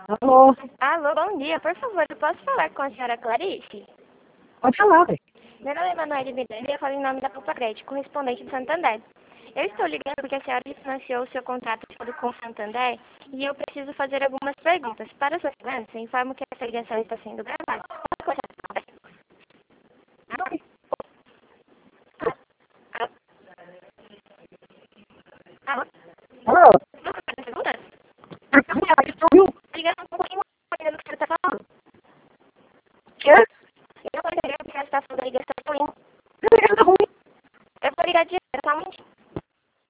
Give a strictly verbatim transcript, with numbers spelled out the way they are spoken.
Alô? Alô, bom dia. Por favor, eu posso falar com a senhora Clarice? Pode falar, velho. Meu nome é Manoel Miranda e eu falo em nome da Poupa Crédito, correspondente do Santander. Eu estou ligando porque a senhora financiou o seu contrato todo com o Santander e eu preciso fazer algumas perguntas. Para sua segurança, informo que essa ligação está sendo gravada. Posso começar? Alô? Alô? Alô?